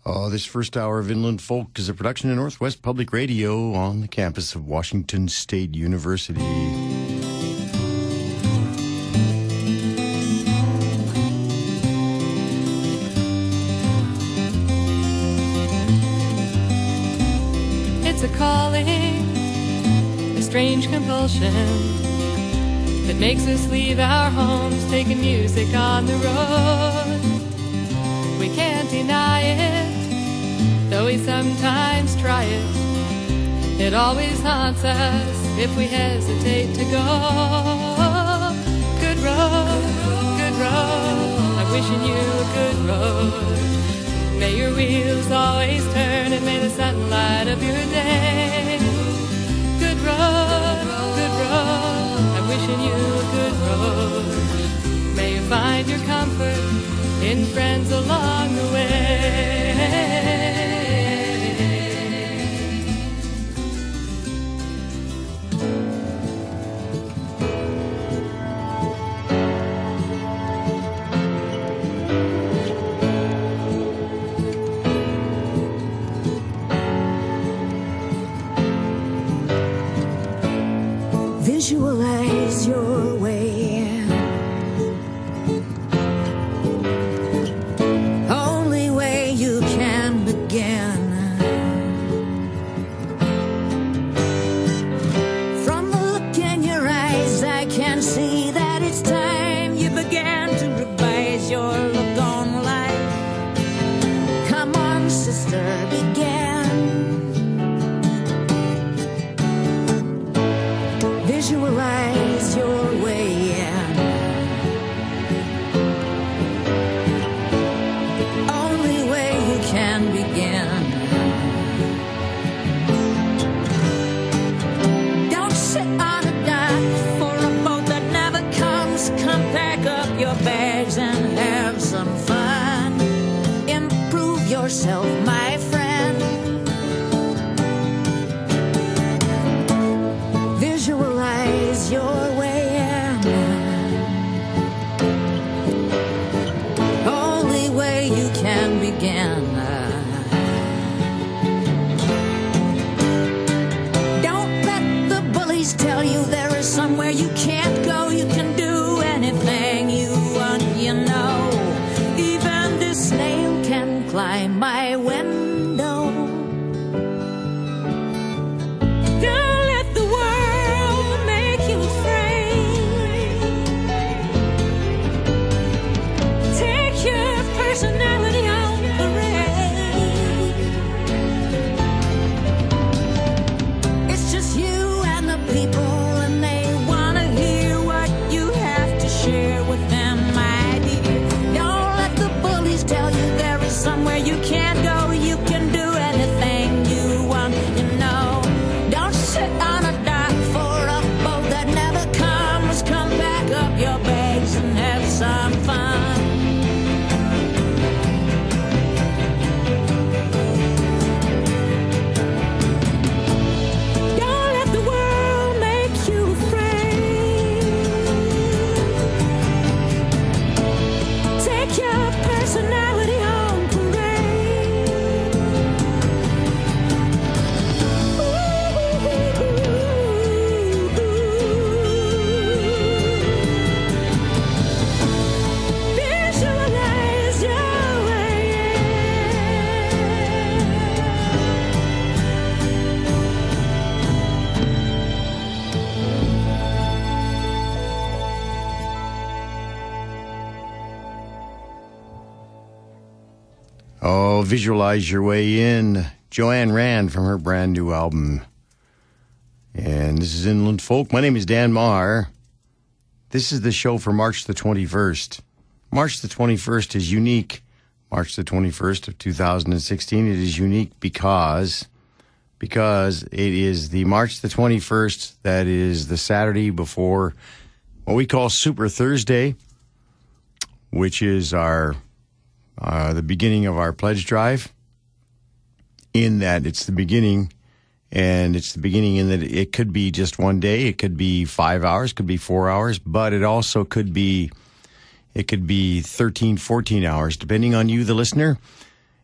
This first hour of Inland Folk is a production of Northwest Public Radio on the campus of Washington State University. It's a calling, a strange compulsion that makes us leave our homes, taking music on the road. We can't deny it, though we sometimes try it. It always haunts us if we hesitate to go. Good road, I'm wishing you a good road. May your wheels always turn and may the sunlight of your day. Good road, I'm wishing you a good road. May you find your comfort in friends along the way. Visualize your way. Only way you can begin. From the look in your eyes, I can see that it's time you began to revise your look on life. Come on, sister, begin. Visualize your way in. Only way you can begin. Don't sit on a dock for a boat that never comes. Come pack up your bags and have some fun. Improve yourself, my friend. Visualize your way in. Only way you can begin. Don't let the bullies tell you there is somewhere you can't go. You can do anything you want, you know. Even this snail can climb my window. Personality on parade. It's just you and the people, and they want to hear what you have to share with them, my dear. Don't let the bullies tell you there is somewhere you can't go. You can do anything you want, you know. Don't sit on a dock for a boat that never comes. Come back up your bags and have some fun. Personality on parade. Visualize your way Visualize Your Way In. Joanne Rand from her brand new album. And this is Inland Folk. My name is Dan Maher. This is the show for March the 21st. March the 21st is unique. March the 21st of 2016. It is unique because it is the March the 21st that is the Saturday before what we call Super Thursday, which is our the beginning of our pledge drive, in that it's the beginning, and it's the beginning in that it could be just one day, it could be 5 hours, could be 4 hours, but it also could be 13, 14 hours, depending on you, the listener.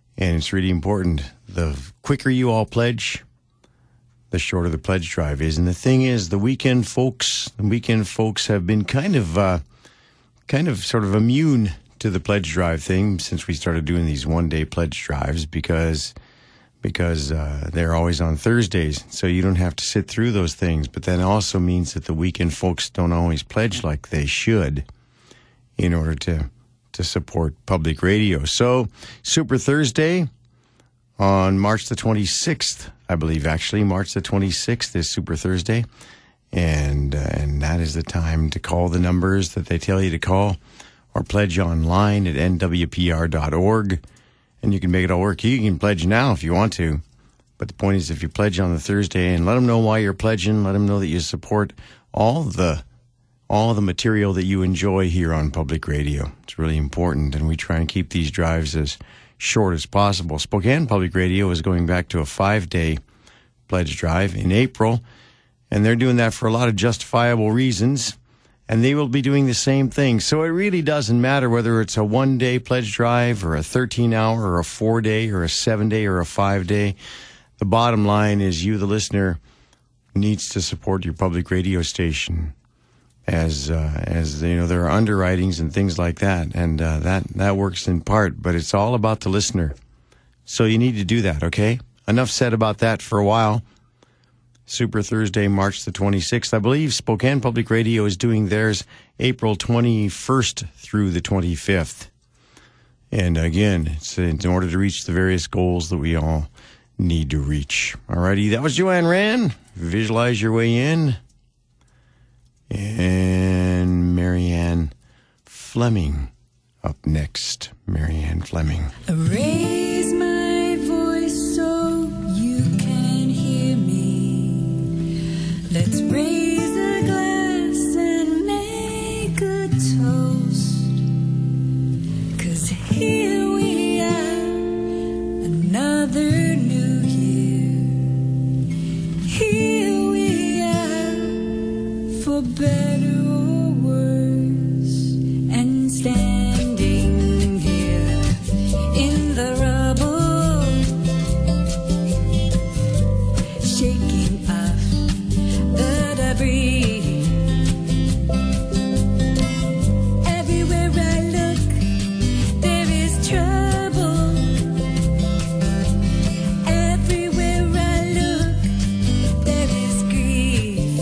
And it's really important. The quicker you all pledge, the shorter the pledge drive is. And the thing is, the weekend folks have been kind of sort of immune to the pledge drive thing since we started doing these one-day pledge drives because they're always on Thursdays. So you don't have to sit through those things. But that also means that the weekend folks don't always pledge like they should in order to support public radio. So Super Thursday on March the 26th, I believe, actually. March the 26th is Super Thursday. And that is the time to call the numbers that they tell you to call or pledge online at nwpr.org. And you can make it all work. You can pledge now if you want to. But the point is, if you pledge on the Thursday, and let them know why you're pledging, let them know that you support all the material that you enjoy here on public radio. It's really important, and we try and keep these drives as short as possible. Spokane Public Radio is going back to a 5-day pledge drive in April, and they're doing that for a lot of justifiable reasons, and they will be doing the same thing. So it really doesn't matter whether it's a 1-day pledge drive or a 13-hour or a 4-day or a 7-day or a 5-day. The bottom line is you, the listener, needs to support your public radio station. As you know, there are underwritings and things like that, and that works in part, but it's all about the listener. So you need to do that, okay? Enough said about that for a while. Super Thursday, March the 26th. I believe Spokane Public Radio is doing theirs April 21st through the 25th. And again, it's in order to reach the various goals that we all need to reach. Alrighty, that was Joanne Rand. Visualize your way in. And Marianne Fleming up next. Marianne Fleming. Raise my voice so you can hear me. Let's raise a glass and make a toast. 'Cause here we are, another new year. Here we are, for better or worse, and standing here in the rubble, shaking off the debris. Everywhere I look, there is trouble. Everywhere I look, there is grief.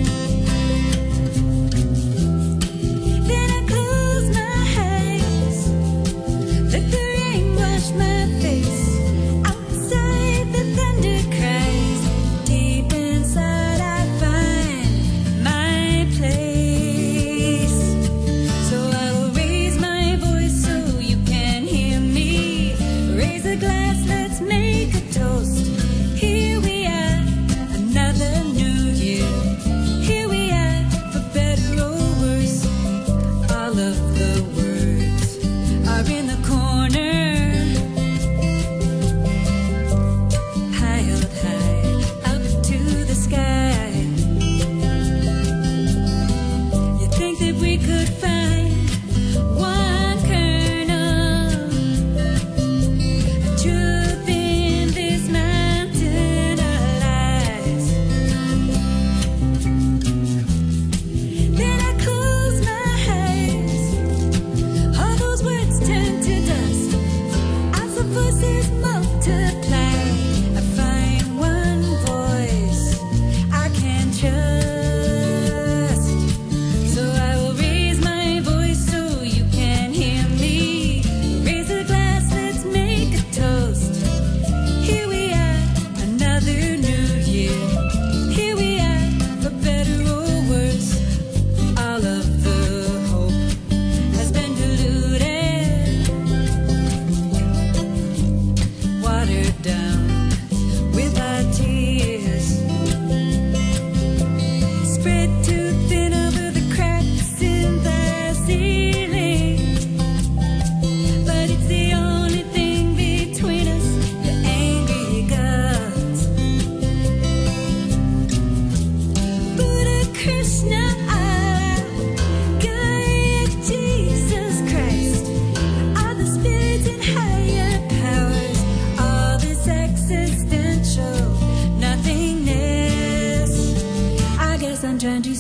Then I close my eyes, let the rain wash my face. Outside the thunder cries, deep inside I find my place. So I'll raise my voice so you can hear me. Raise a glass, let's make a toast. Here we are, another new year. Here we are, for better or worse. All of the words are in the corner, piled high up to the sky. You think that we could find one kernel of truth in this mountain of lies? Then I close my eyes, all those words turn to dust. As the voices multiply, I find one voice I can trust. So I will raise my voice so you can hear me. Raise a glass, let's make a toast. Here we are, another new year. Here we are, for better or worse. All of the hope has been diluted, watered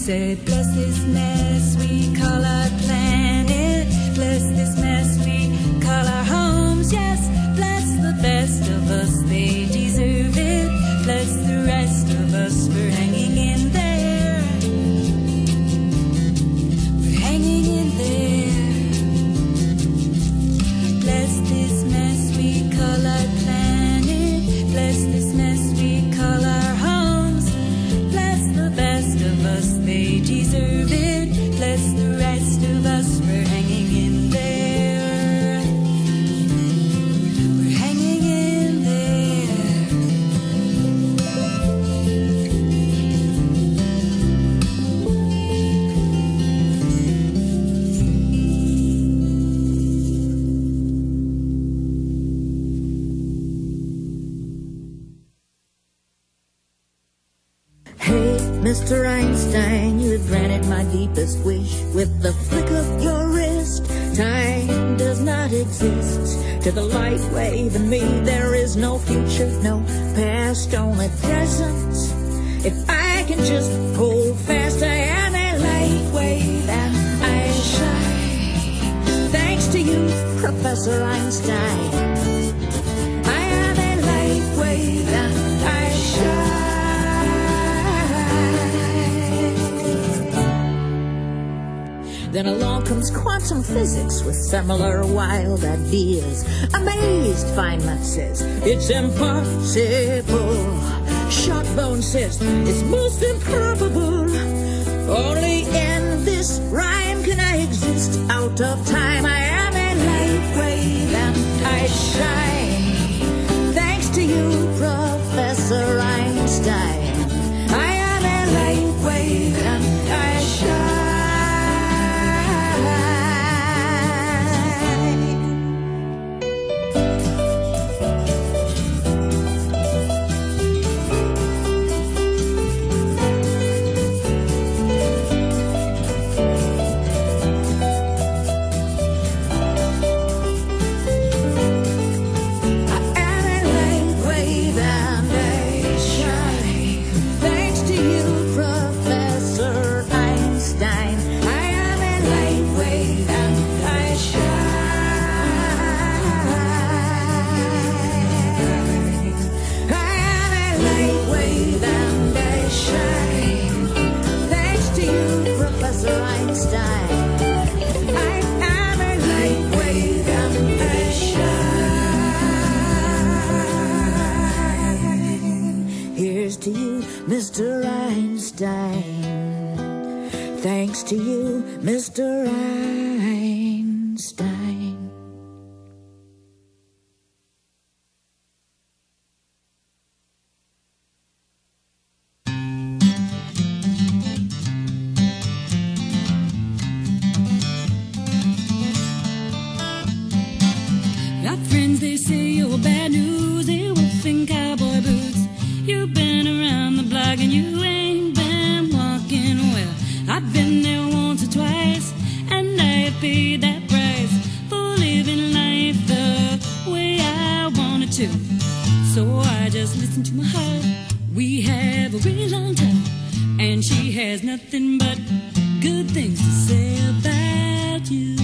said, bless this mess we call our planet. Bless this mess we call our homes. Yes, bless the best of us, they deserve it. Bless the rest of us for hanging in there. We're hanging in there. Bless this mess we call our planet. Bless this mess we call our homes. Bless the best of us, they deserve it. Bless the rest of us for hanging in there. We're hanging in there. Hey, Mr. Einstein, you have granted my deepest wish. With the flick of your wrist, time does not exist. To the light wave in me, there is no future, no past, only present. If I can just hold fast, I am a light wave and I shine. Thanks to you, Professor Einstein. I am a light wave and I shine. Then along comes quantum physics with similar wild ideas. Amazed, Feynman says, it's impossible. Shotbone says, it's most improbable. Only in this rhyme can I exist out of time. I am a light wave and I shine. Thanks to you, Professor Einstein. I am a light wave and I shine. Mr. Einstein. Thanks to you, Mr. Einstein. Got friends, they say you're bad news. They wolf in cowboy boots. You've been around the block and you ain't been walking well. I've been there once or twice, and I have paid that price for living life the way I wanted to. So I just listen to my heart. We have a really long time, and she has nothing but good things to say about you.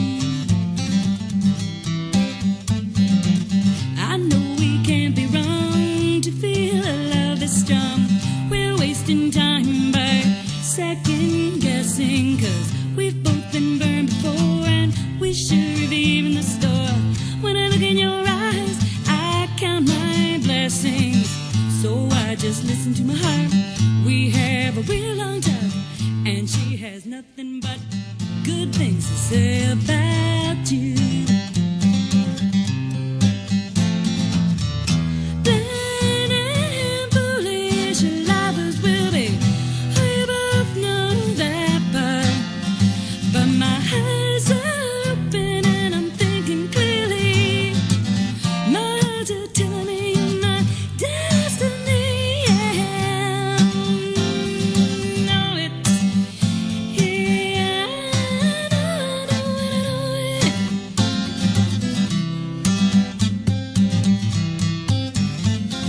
I know we can't be wrong to feel a love that's strong. We're wasting time by second guessing, 'cause we've both been burned before, and we should have even the store. When I look in your eyes, I count my blessings. So I just listen to my heart. We have a real long time, and she has nothing but good things to say about you.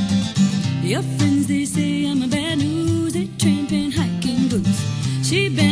Your friends, they say I'm a bad news. They're tramping, hiking boots. She been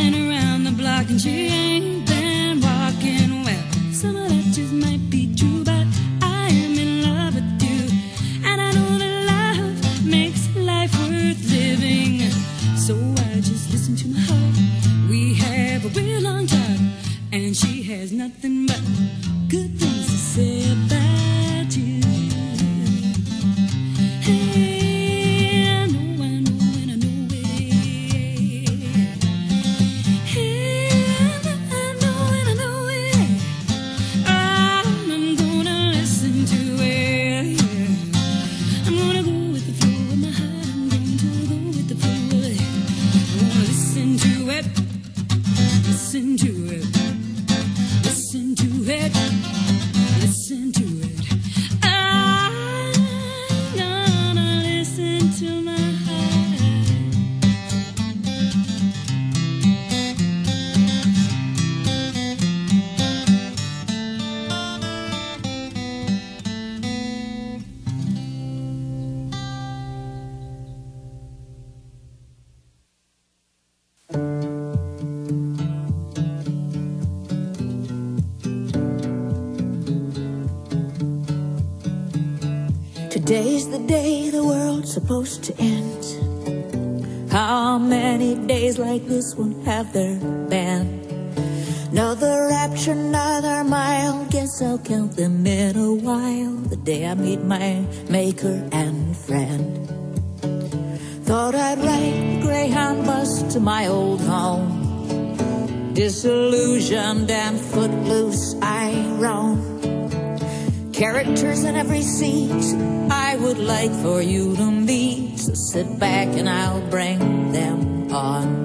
Today's the day the world's supposed to end. How many days like this one have there been? Another rapture, another mile. Guess I'll count them in a while. The day I meet my maker and friend. Thought I'd ride the Greyhound bus to my old home. Disillusioned and footloose I roam. Characters in every seat I would like for you to meet. So sit back and I'll bring them on.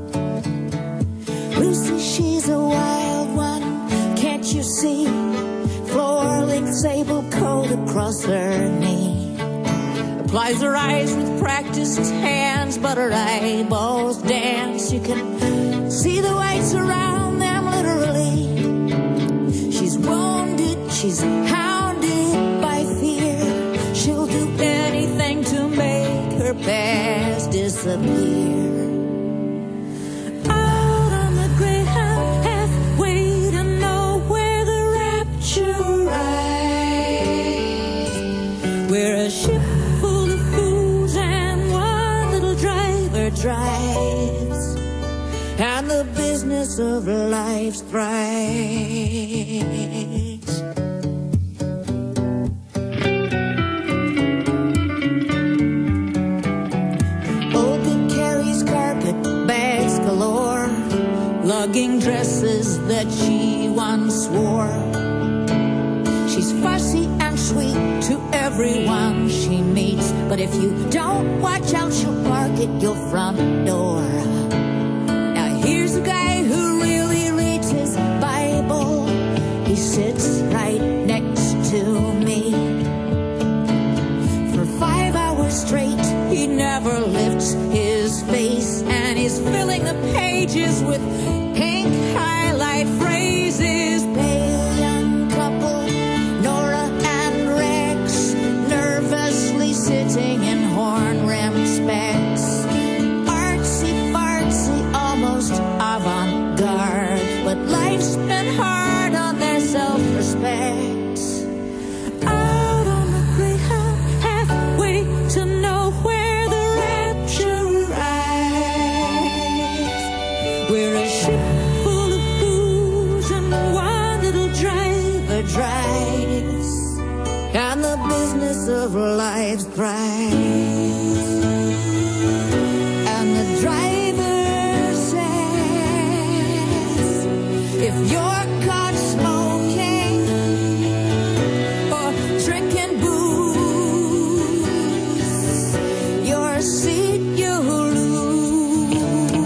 Lucy, she's a wild one, can't you see? Floor-length sable coat across her knee. Applies her eyes with practiced hands, but her eyeballs dance. You can see the whites around them literally. She's wounded, she's hounded by fear. She'll do anything to make her past disappear. Out on the Greyhound, halfway to nowhere, the rapture rides. We're a ship full of fools and one little driver drives, and the business of life thrives. Opie carries carpet bags galore, lugging dresses that she once wore. She's fussy and sweet to everyone she meets, but if you don't watch out, she'll park at your front door. Now here's a guy who really reads his Bible. He sits right next to me. For 5 hours straight, he never lifts his face, and he's filling the pages with pink highlight phrases. Pale young couple, Nora and Rex, nervously sitting in horn-rimmed specs. Artsy fartsy, almost avant-garde, but life's been hard on their self-respect. Out on the Greyhound, halfway to nowhere, the rapture rides. We're a ship full of fools and one little driver drives, and the business of life thrives. And the driver says, if you're caught smoking or drinking booze, your seat you'll lose.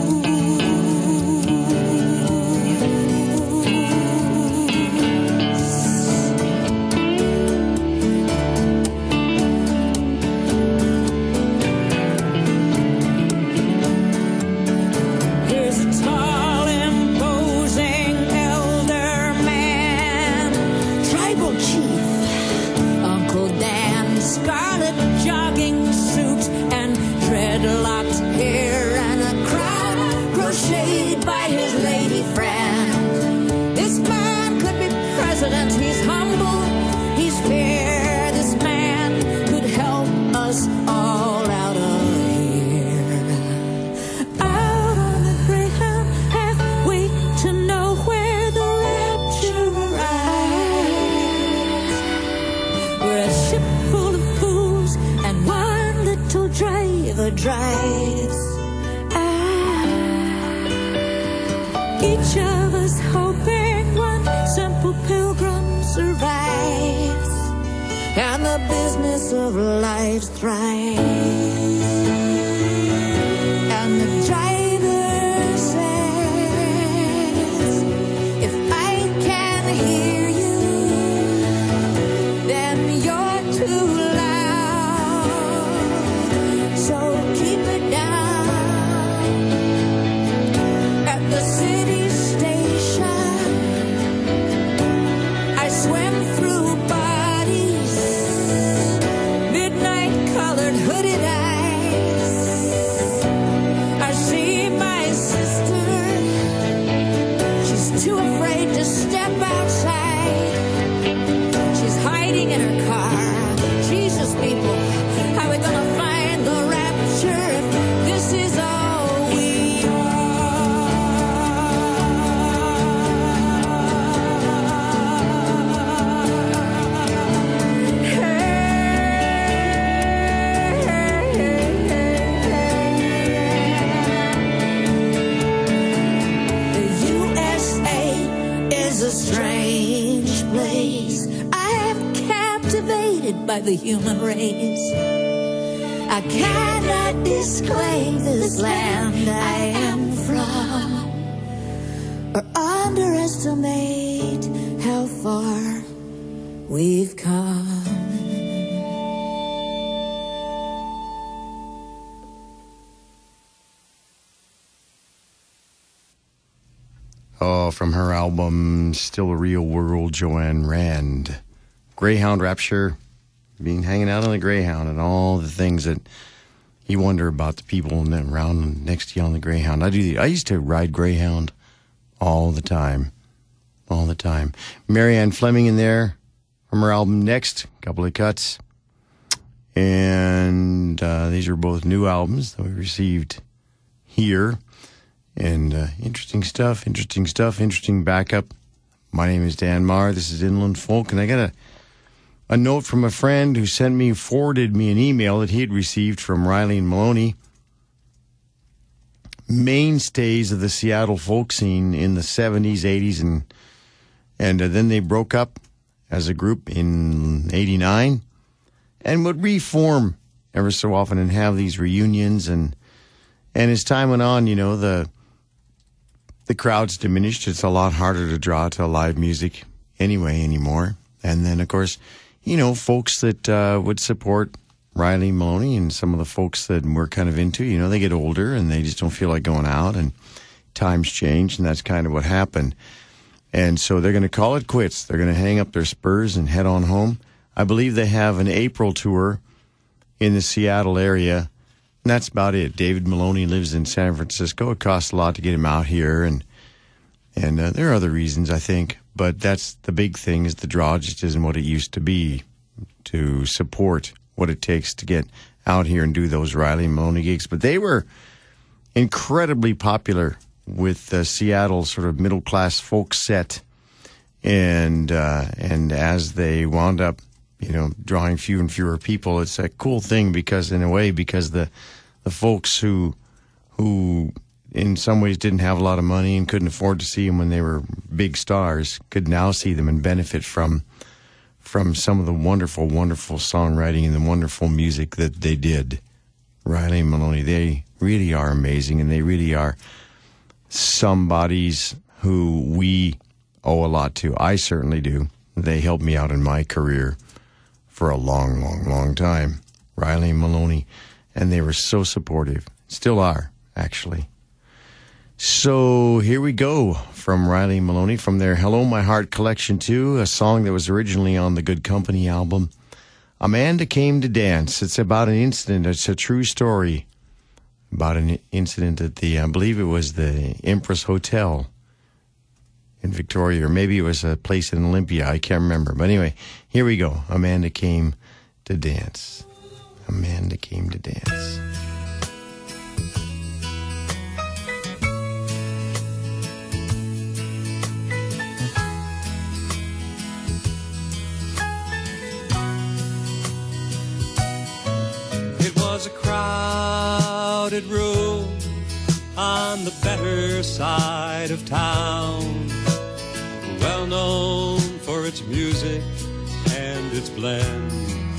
Here's a tall, imposing elder man, tribal chief, Uncle Dan, scarlet jogging suit and dreadlocked hair, and a crown crocheted by his lady friend. This man could be president. He's humble, he's fair. This man could help us all out of here. Out on the Greyhound, halfway to nowhere, the rapture rides. We're a ship full of fools and one little driver drives. Each of us hoping one simple pilgrim survives, and the business of life thrives. And the driver says, if I can hear you, then you're too loud, so keep it down. At the city station, I swim through bodies, midnight colored hooded eyes. I see my sister, she's too afraid to step outside. She's hiding in her car. Jesus, people by the human race. I cannot disclaim this land I am from, or underestimate how far we've come. Oh, from her album Still a Real World, Joanne Rand. Greyhound Rapture, being hanging out on the Greyhound and all the things that you wonder about the people around next to you on the Greyhound. I used to ride Greyhound all the time. Marianne Fleming in there from her album Next, a couple of cuts. And these are both new albums that we received here. And interesting stuff, interesting backup. My name is Dan Marr. This is Inland Folk. And I got a note from a friend who forwarded me an email that he had received from Riley and Maloney, mainstays of the Seattle folk scene in the 70s, 80s, and then they broke up as a group in 89 and would reform ever so often and have these reunions. And as time went on, you know, the crowds diminished. It's a lot harder to draw to live music anymore. And then, of course, you know, folks that would support Riley Maloney and some of the folks that we're kind of into, you know, they get older and they just don't feel like going out, and times change, and that's kind of what happened. And so they're going to call it quits. They're going to hang up their spurs and head on home. I believe they have an April tour in the Seattle area, and that's about it. David Maloney lives in San Francisco. It costs a lot to get him out here, and there are other reasons, I think. But that's the big thing, is the draw just isn't what it used to be to support what it takes to get out here and do those Riley Maloney gigs. But they were incredibly popular with the Seattle sort of middle-class folk set. And as they wound up, you know, drawing fewer and fewer people, it's a cool thing because the folks who in some ways didn't have a lot of money and couldn't afford to see them when they were big stars could now see them and benefit from some of the wonderful, wonderful songwriting and the wonderful music that they did. Riley and Maloney, they really are amazing, and they really are somebodies who we owe a lot to. I certainly do. They helped me out in my career for a long, long, long time. Riley and Maloney, and they were so supportive. Still are, actually. So here we go from Riley Maloney from their Hello My Heart collection too, a song that was originally on the Good Company album. Amanda Came to Dance. It's about an incident. It's a true story about an incident at I believe it was the Empress Hotel in Victoria, or maybe it was a place in Olympia. I can't remember. But anyway, here we go. Amanda Came to Dance. Amanda Came to Dance. A crowded room on the better side of town, well known for its music and its blend.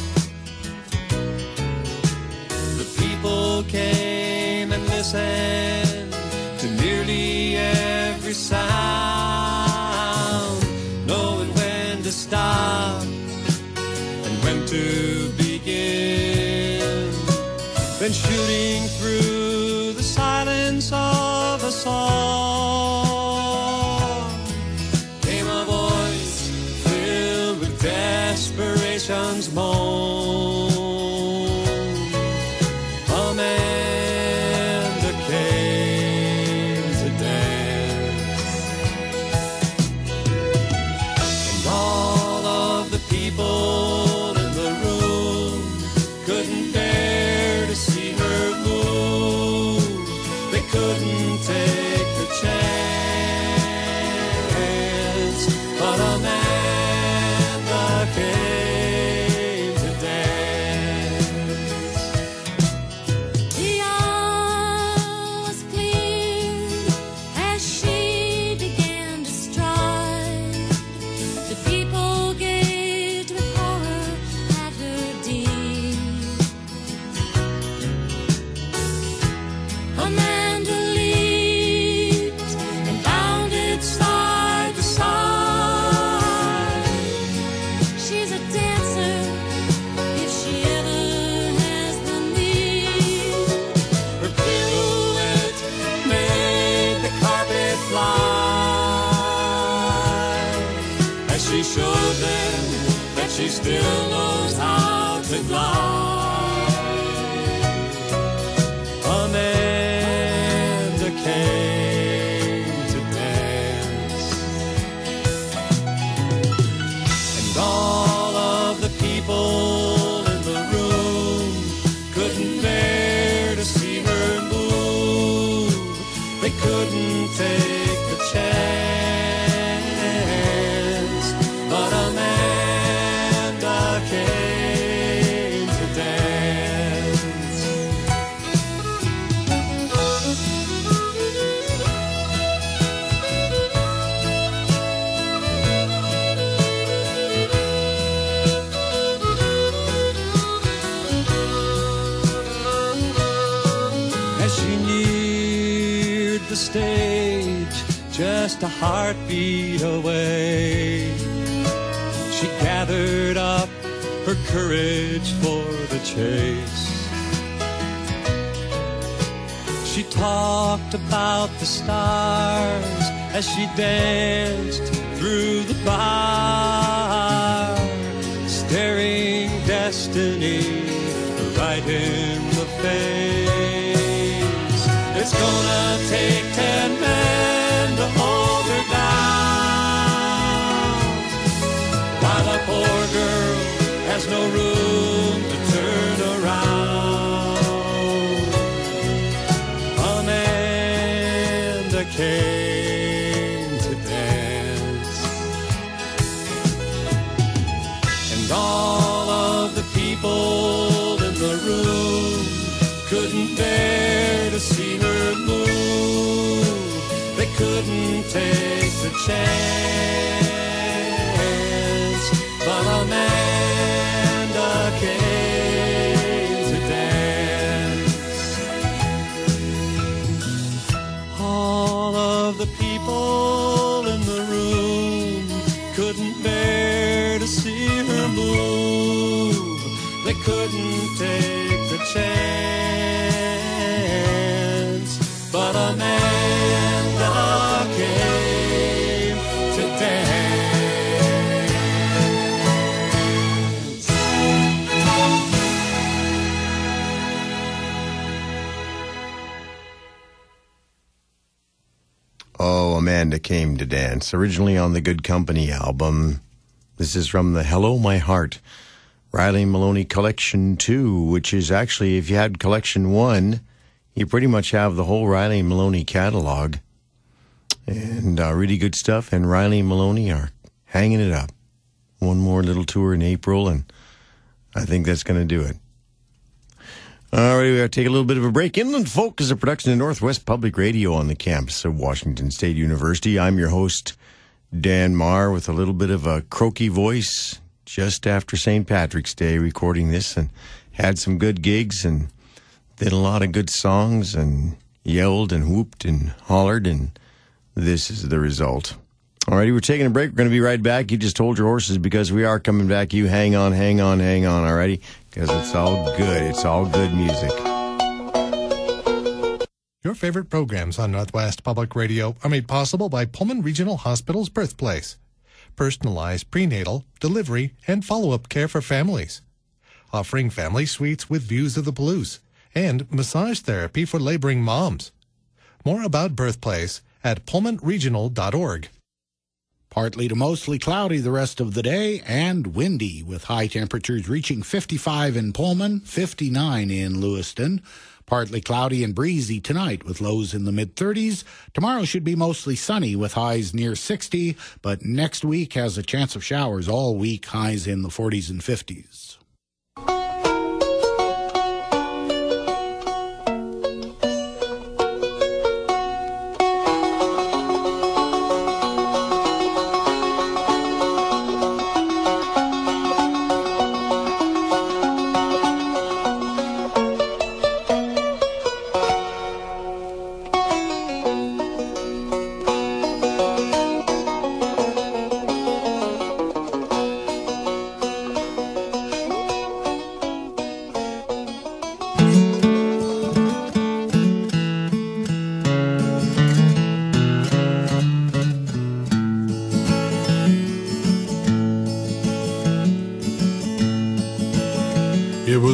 The people came and listened to nearly every sound, knowing when to stop and when to begin. Then shooting through the silence of a song came a voice filled with desperation's moan. Amanda came to dance, and all of the people in the room couldn't bear to see her move. They couldn't take the chance, but Amanda came to dance. The yawn was cleared as she began to stride. The people gazed with horror at her she still knows how to glide. Amanda came to dance, and all of the people in the room couldn't bear to see her move. They couldn't take the chance, but Amanda came to dance. As she neared the stage, just a heartbeat away, she gathered up her courage for the chase. She talked about the stars as she danced through the bar, staring destiny right in the face. It's gonna take 10 men to hold her down, while a poor girl has no room to turn around. Amanda came to dance, and all of the people in the room couldn't bear to see her move. They couldn't take the chance, but Amanda came to dance. All of the people in the room couldn't bear to see her move. They couldn't take the chance, but Amanda came to dance. Oh, Amanda Came to Dance, originally on the Good Company album. This is from the Hello My Heart, Riley Maloney Collection 2, which is actually, if you had Collection 1, you pretty much have the whole Riley Maloney catalog. And really good stuff, and Riley Maloney are hanging it up. One more little tour in April, and I think that's going to do it. All right, we got to take a little bit of a break. Inland Folk is a production of Northwest Public Radio on the campus of Washington State University. I'm your host, Dan Marr, with a little bit of a croaky voice just after St. Patrick's Day, recording this, and had some good gigs and did a lot of good songs and yelled and whooped and hollered, and this is the result. All righty, we're taking a break. We're going to be right back. You just hold your horses because we are coming back. You hang on, all righty? Because it's all good. It's all good music. Your favorite programs on Northwest Public Radio are made possible by Pullman Regional Hospital's Birthplace. Personalized prenatal, delivery, and follow-up care for families. Offering family suites with views of the Palouse and massage therapy for laboring moms. More about Birthplace at pullmanregional.org. Partly to mostly cloudy the rest of the day and windy, with high temperatures reaching 55 in Pullman, 59 in Lewiston. Partly cloudy and breezy tonight with lows in the mid-30s. Tomorrow should be mostly sunny with highs near 60, but next week has a chance of showers all week, highs in the 40s and 50s.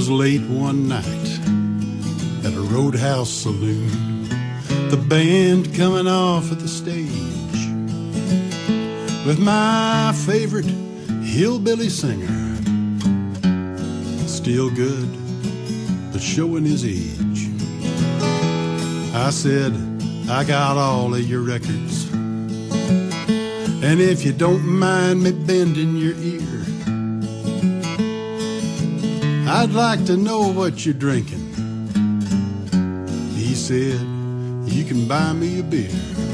was late one night at a roadhouse saloon, the band coming off at the stage with my favorite hillbilly singer, still good but showing his age. I said, I got all of your records, and if you don't mind me bending your ear, I'd like to know what you're drinking. He said, you can buy me a beer.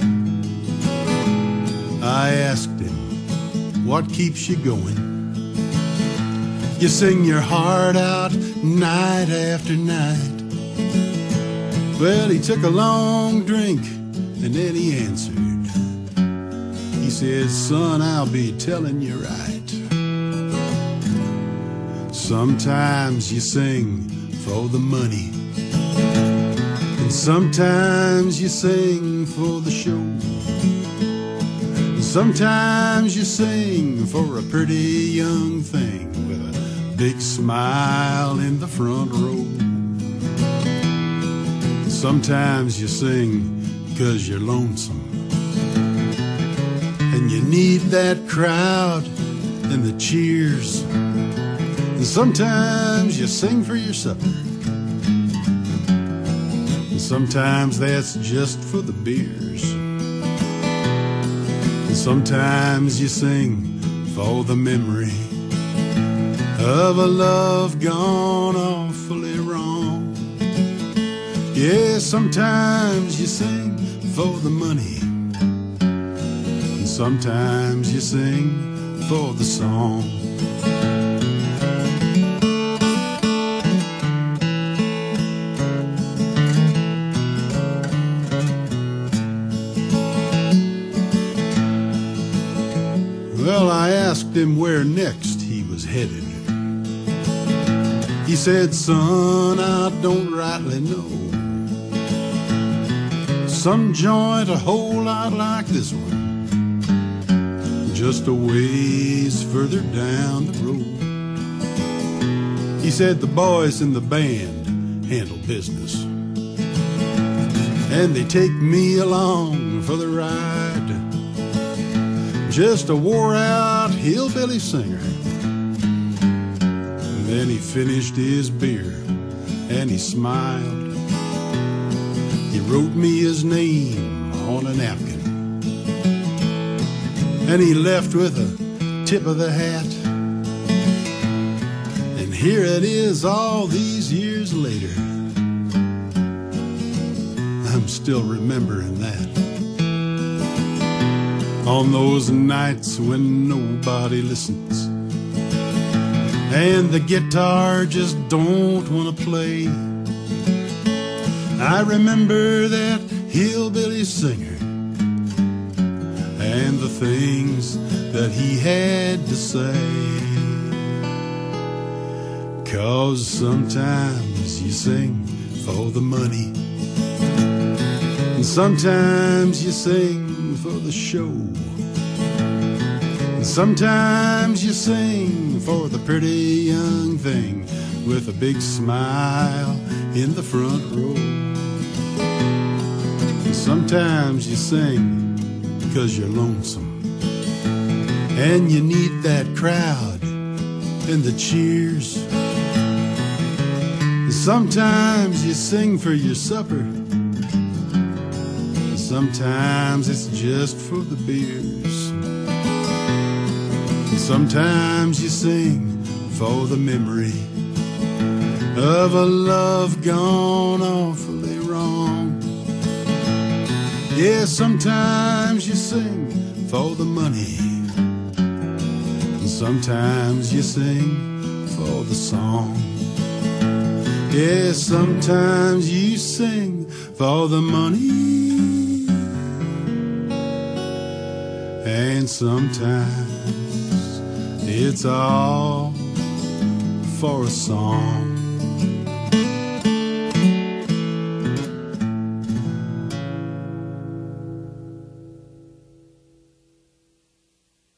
I asked him, what keeps you going? You sing your heart out night after night. Well, he took a long drink and then he answered. He says, son, I'll be telling you right. Sometimes you sing for the money, and sometimes you sing for the show. And sometimes you sing for a pretty young thing with a big smile in the front row. Sometimes you sing 'cause you're lonesome and you need that crowd and the cheers. And sometimes you sing for your supper, and sometimes that's just for the beers. And sometimes you sing for the memory of a love gone awfully wrong. Yeah, sometimes you sing for the money, and sometimes you sing for the song. Well, I asked him where next he was headed. He said, son, I don't rightly know. Some joint a whole lot like this one, just a ways further down the road. He said the boys in the band handle business, and they take me along for the ride. Just a wore-out hillbilly singer. And then he finished his beer and he smiled. He wrote me his name on a napkin, and he left with a tip of the hat. And here it is all these years later, I'm still remembering that. On those nights when nobody listens and the guitar just don't want to play, I remember that hillbilly singer and the things that he had to say. 'Cause sometimes you sing for the money, and sometimes you sing for the show, and sometimes you sing for the pretty young thing with a big smile in the front row. And sometimes you sing 'cause you're lonesome and you need that crowd and the cheers. And sometimes you sing for your supper, sometimes it's just for the beers. And sometimes you sing for the memory of a love gone awfully wrong. Yeah, sometimes you sing for the money, and sometimes you sing for the song. Yeah, sometimes you sing for the money, and sometimes it's all for a song.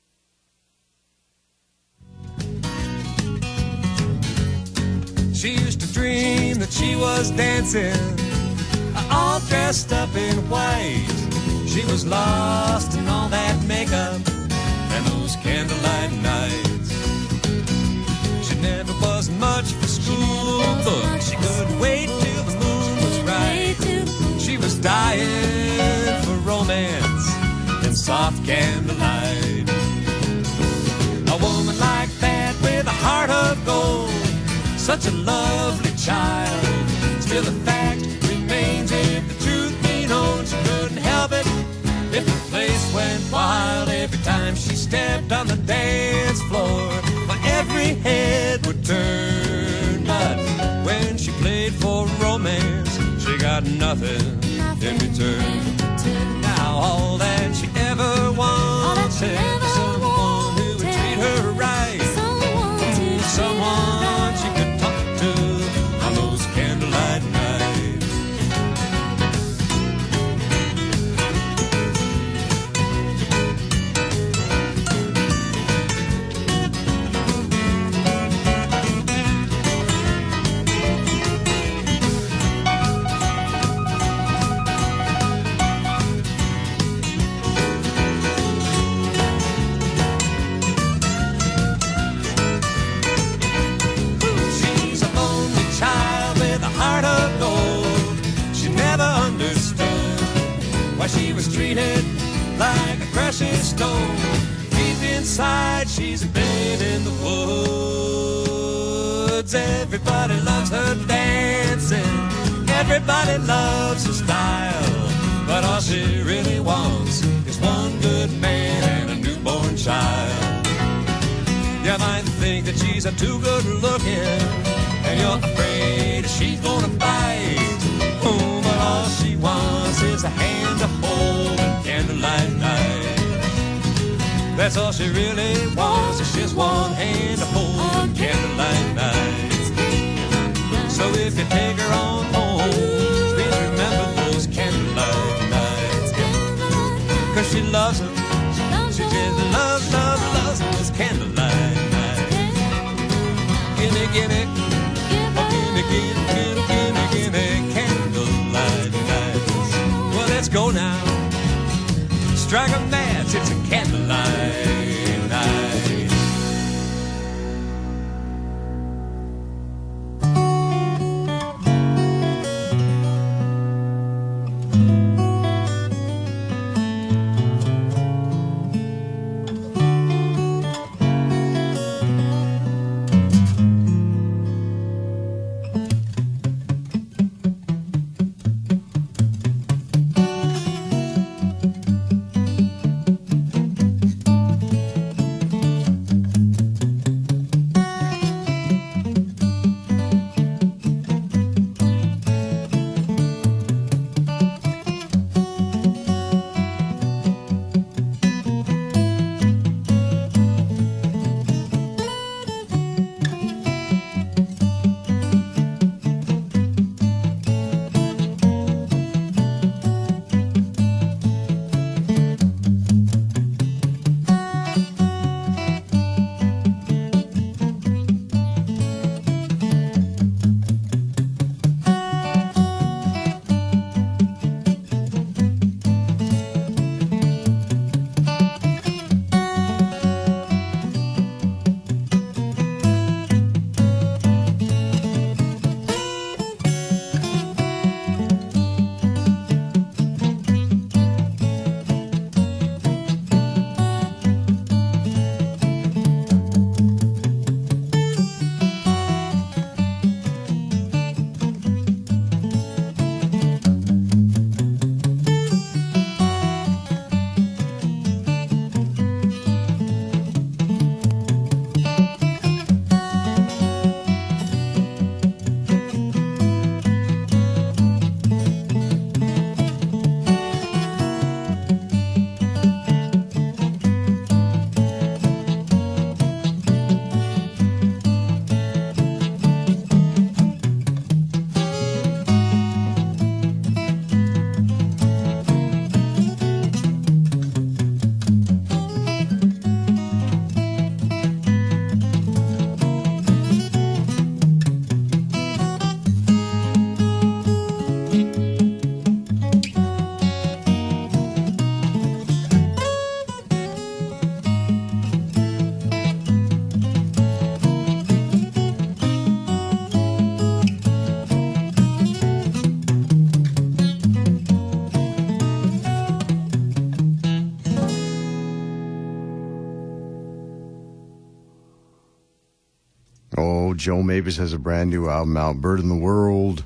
She used dream that she was dancing, all dressed up in white. She was lost in all that makeup and those candlelight nights. She never was much for school, but she couldn't wait till the moon was right. She was dying for romance and soft candlelight. A woman like that with a heart of gold, such a lovely child. Still the fact remains, if the truth be known, she couldn't help it if the place went wild. Every time she stepped on the dance floor, well, every head would turn. But when she played for romance, she got nothing in return. Now all that she ever wanted was someone who would treat her right, someone she could talk to on those candlelight nights. She's a lonely child with a heart of gold. She never understood why she was treated like a precious stone. Deep inside, she's a babe in the woods. Everybody loves her dancing, everybody loves her style. But all she really wants is one good man and a newborn child. You might think that she's a too good looking, and you're afraid that she's gonna bite. Oh, but all she wants is a hand to hold and candlelight night. That's all she really wants, is just one hand to hold and candlelight night. So if you take her on home, please remember those candlelight nights. 'Cause she loves them, she just loves those candlelight nights. Gimme, gimme, oh, gimme, gimme, gimme, gimme candlelight nights. Well, let's go now. Strike a match, it's a candlelight night. Joe Mavis has a brand new album out, Bird in the World.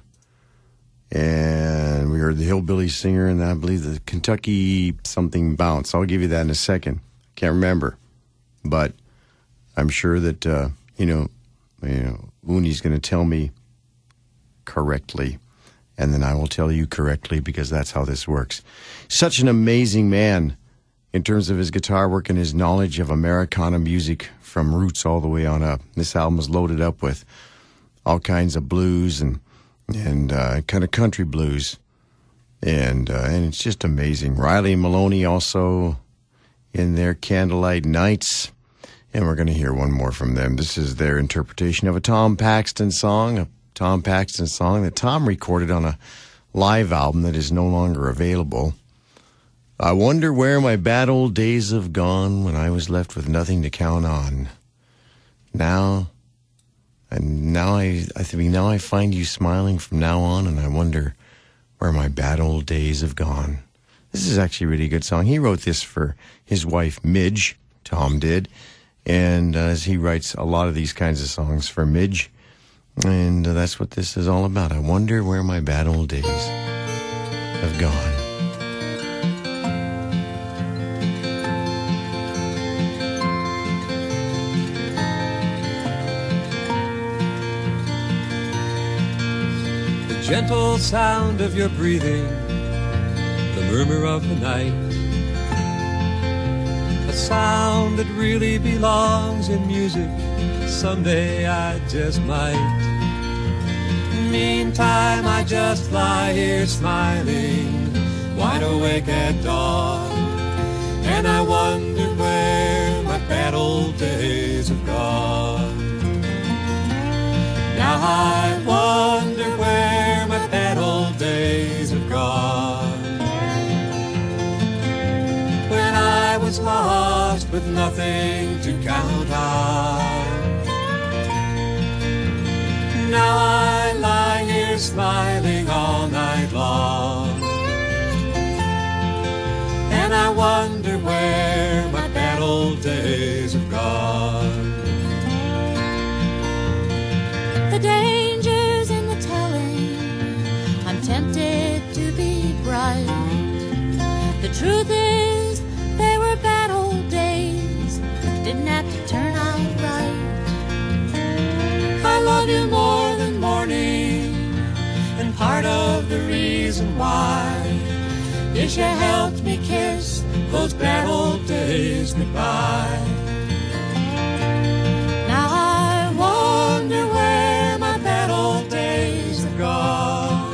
And we heard the Hillbilly Singer, and I believe the Kentucky something Bounce. I'll give you that in a second. Can't remember. But I'm sure that, Looney's going to tell me correctly. And then I will tell you correctly, because that's how this works. Such an amazing man in terms of his guitar work and his knowledge of Americana music from roots all the way on up. This album is loaded up with all kinds of blues and kind of country blues. And it's just amazing. Riley Maloney also in their Candlelight Nights. And we're going to hear one more from them. This is their interpretation of a Tom Paxton song that Tom recorded on a live album that is no longer available. I wonder where my bad old days have gone when I was left with nothing to count on. Now I find you smiling from now on, and I wonder where my bad old days have gone. This is actually a really good song. He wrote this for his wife, Midge, Tom did, and as he writes a lot of these kinds of songs for Midge, and that's what this is all about. I wonder where my bad old days have gone. Gentle sound of your breathing, the murmur of the night, a sound that really belongs in music. Someday I just might. Meantime, I just lie here smiling, wide awake at dawn, and I wonder where my bad old days have gone. Now I wonder where my bad old days have gone. When I was lost with nothing to count on. Now I lie here smiling all night long, and I wonder where my bad old days have gone. The dangers in the telling, I'm tempted to be bright. The truth is, they were bad old days, didn't have to turn out right. I love you more than morning, and part of the reason why is you helped me kiss those bad old days goodbye. Now I wonder where my bad old days have gone.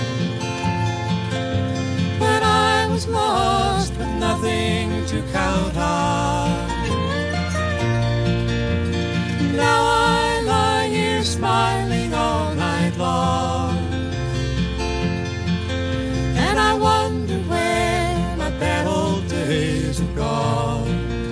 When I was lost with nothing to count on. Now I lie here smiling all night long, and I wonder where my bad old days have gone.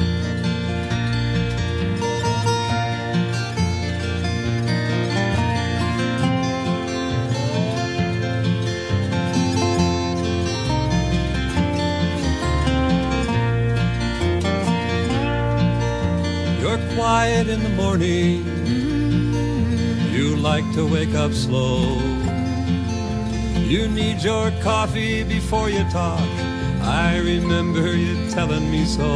You're quiet in the morning, you like to wake up slow. You need your coffee before you talk, I remember you telling me so.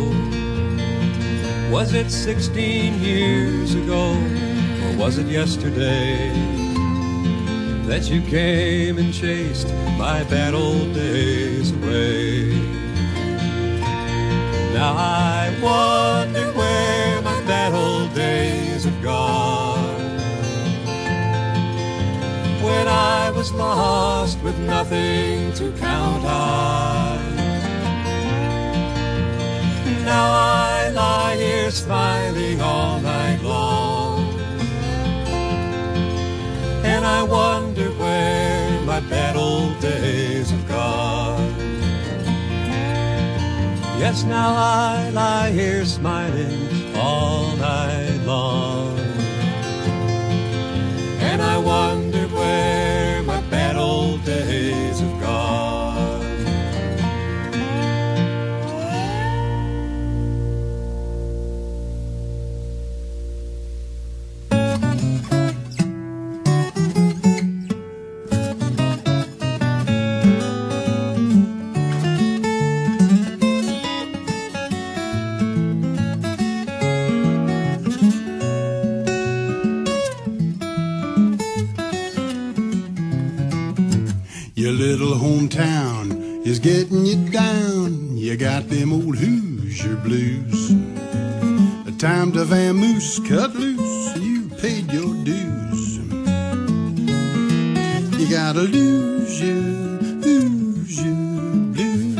Was it 16 years ago, or was it yesterday, that you came and chased my bad old days away? Now I wonder where my bad old days have gone. When I was lost with nothing to count on. Now I lie here smiling all night long, and I wonder where my bad old days have gone. Yes, now I lie here smiling all night long, and I wonder where my bad old days have gone. Your little hometown is getting you down. You got them old Hoosier blues. Time to vamoose, cut loose. You paid your dues. You gotta lose your blues.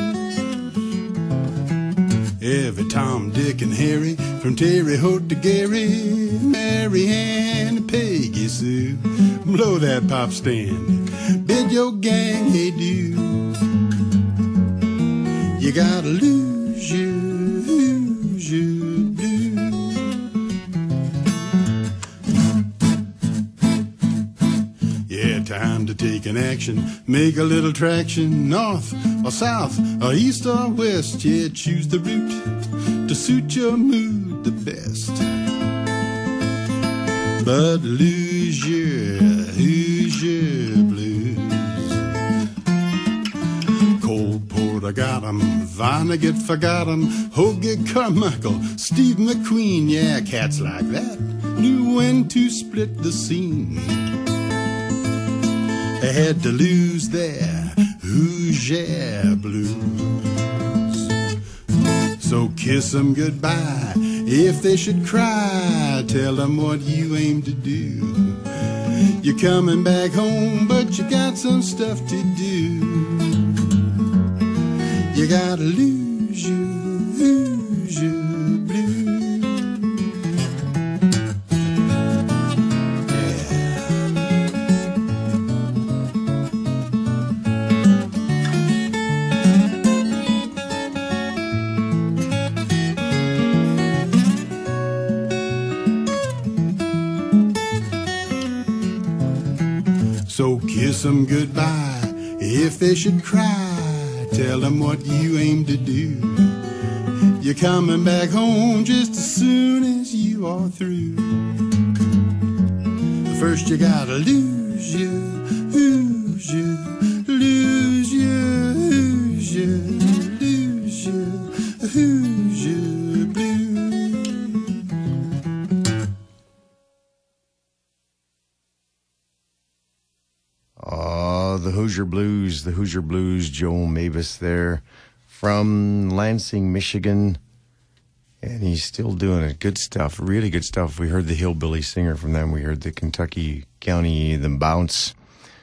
Every Tom, Dick, and Harry, from Terre Haute to Gary, Mary Ann and Peggy Sue, blow that pop stand, bid your gang hey do. You gotta lose your blues. Yeah, time to take an action, make a little traction, north or south or east or west. Yeah, choose the route to suit your mood the best. But lose your Hoosier blues. Cold Port, I got 'em. Vonnegut, forgot 'em. Hoagie, Carmichael, Steve McQueen. Yeah, cats like that knew when to split the scene. They had to lose their Hoosier blues. So kiss 'em goodbye. If they should cry, tell 'em what you aim to do. You're coming back home, but you got some stuff to do. You gotta lose your blues. So kiss 'em goodbye. If they should cry, tell them what you aim to do. You're coming back home just as soon as you are through. First you gotta lose your blues. The Hoosier Blues, Joe Mavis there from Lansing, Michigan. And he's still doing it. Good stuff, really good stuff. We heard the Hillbilly Singer from them. We heard the Kentucky County, the Bounce.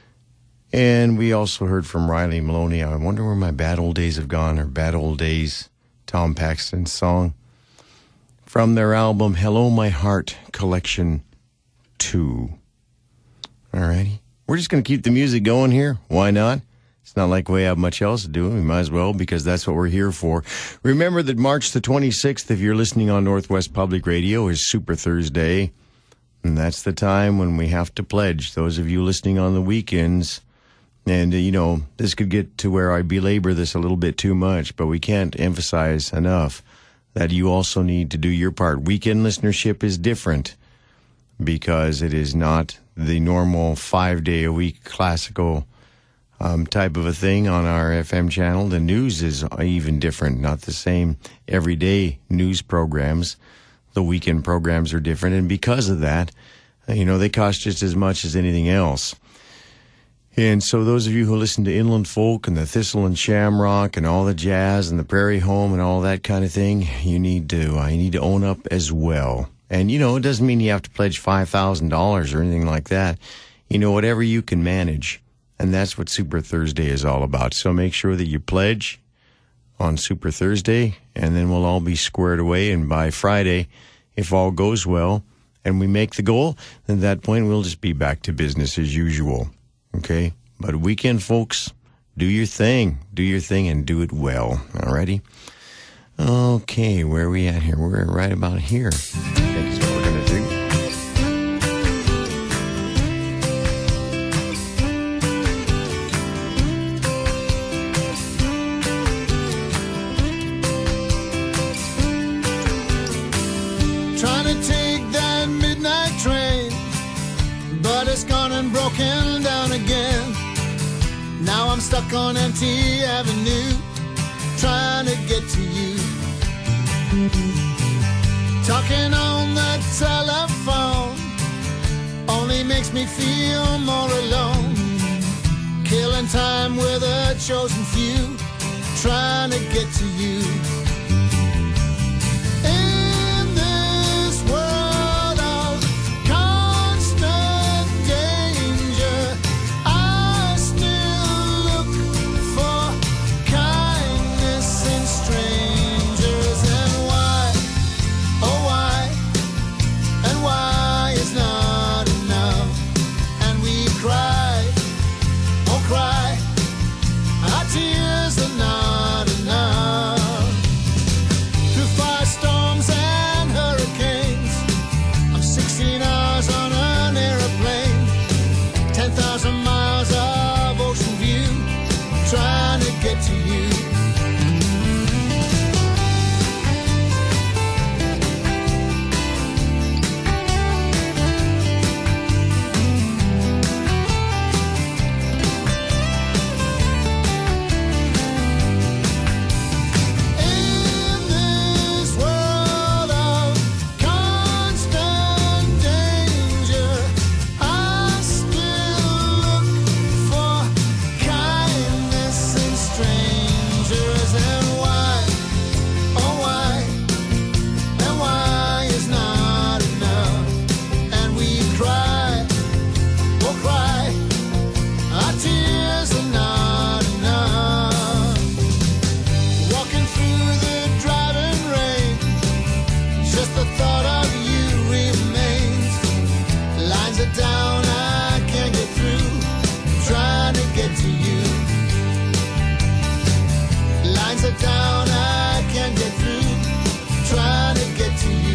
And we also heard from Riley Maloney. I wonder where my bad old days have gone, or Bad Old Days, Tom Paxton's song. From their album, Hello My Heart Collection 2. All righty. We're just going to keep the music going here. Why not? It's not like we have much else to do. We might as well, because that's what we're here for. Remember that March the 26th, if you're listening on Northwest Public Radio, is Super Thursday. And that's the time when we have to pledge. Those of you listening on the weekends, and, you know, this could get to where I belabor this a little bit too much, but we can't emphasize enough that you also need to do your part. Weekend listenership is different because it is not the normal 5-day-a-week classical type of a thing on our FM channel. The news is even different, not the same everyday news programs. The weekend programs are different, and because of that, you know, they cost just as much as anything else. And so those of you who listen to Inland Folk and the Thistle and Shamrock and all the jazz and the Prairie Home and all that kind of thing, you need to own up as well. And, you know, it doesn't mean you have to pledge $5,000 or anything like that. You know, whatever you can manage. And that's what Super Thursday is all about. So make sure that you pledge on Super Thursday, and then we'll all be squared away. And by Friday, if all goes well and we make the goal, then at that point we'll just be back to business as usual. Okay? But weekend folks, do your thing and do it well. Alrighty? Okay, where are we at here? We're right about here. That's what we're going to do. Trying to take that midnight train, but it's gone and broken down again. Now I'm stuck on empty avenue, trying to get to you. Talking on the telephone only makes me feel more alone. Killing time trying to get to you. In this world of constant danger, I still look for kindness in strangers. And why, oh why, and why is not enough. And we cry, oh cry, our tears are not enough. Through firestorms and hurricanes, I'm 16 hours on an airplane, 10,000 miles of ocean view, trying to get to you. In this world of constant danger, I still look for kindness in strangers. And why, oh why, and why is not enough. And we cry, oh cry, our tears are not enough. Walking through the driving rain, just the thought of you remains. Lines are down, I can't get through, trying to get to you. Lines are down, I can't get through, trying to get to you.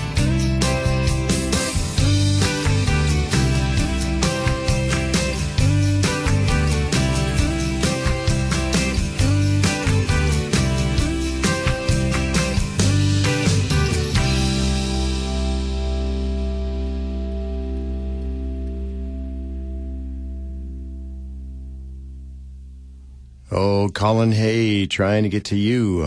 Oh, Colin Hay, trying to get to you.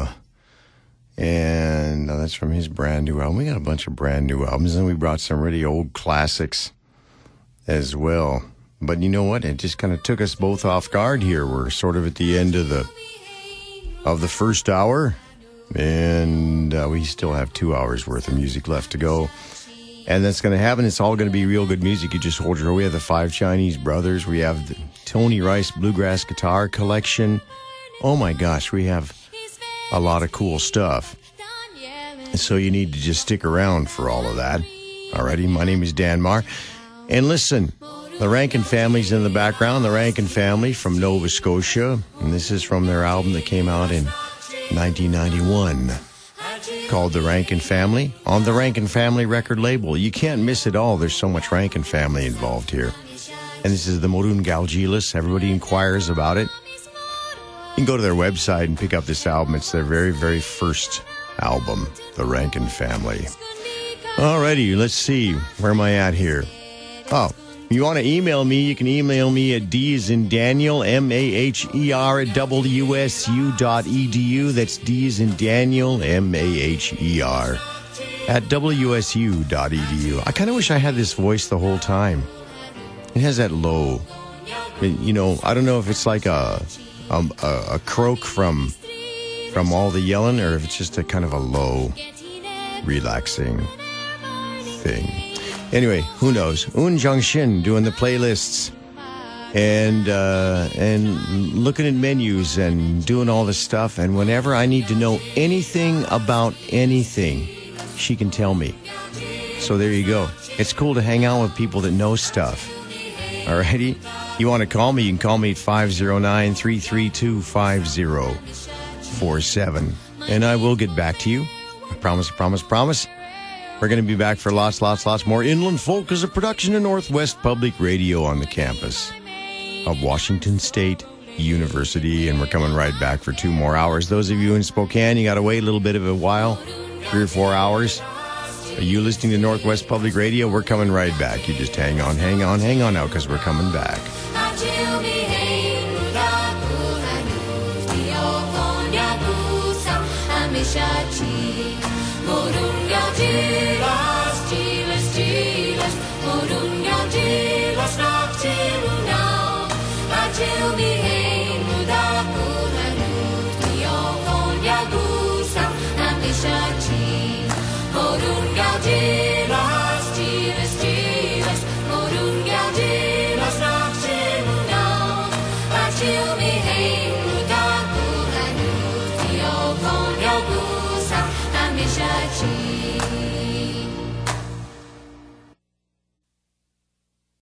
And that's from his brand new album. We got a bunch of brand new albums, and we brought some really old classics as well. But you know what? It just kind of took us both off guard here. We're sort of at the end of the first hour, and we still have 2 hours worth of music left to go. And that's going to happen. It's all going to be real good music. You just hold your... We have the Five Chinese Brothers. We have the Tony Rice Bluegrass Guitar Collection. Oh my gosh, we have a lot of cool stuff. So you need to just stick around for all of that. Alrighty, my name is Dan Marr. And listen, the Rankin Family's in the background. The Rankin Family from Nova Scotia. And this is from their album that came out in 1991. Called The Rankin Family on the Rankin Family record label. You can't miss it all. There's so much Rankin Family involved here. And this is the Morun Galgilis. Everybody inquires about it. You can go to their website and pick up this album. It's their very, very first album, The Rankin Family. Alrighty, let's see. Where am I at here? Oh, you want to email me, you can email me at D as in Daniel, MAHER at WSU.edu. That's D as in Daniel, MAHER at WSU.edu. I kind of wish I had this voice the whole time. It has that low, you know, I don't know if it's like a croak from all the yelling, or if it's just a kind of a low, relaxing thing. Anyway, who knows? Un Jiangxin doing the playlists and looking at menus and doing all this stuff. And whenever I need to know anything about anything, she can tell me. So there you go. It's cool to hang out with people that know stuff. Alrighty? You want to call me? You can call me at 509-332-5047. And I will get back to you. I promise, promise, promise. We're going to be back for lots more. Inland Folk is a production of Northwest Public Radio on the campus of Washington State University. And we're coming right back for 2 more hours. Those of you in Spokane, you got to wait a little bit of a while, 3 or 4 hours. Are you listening to Northwest Public Radio? We're coming right back. You just hang on out, because we're coming back.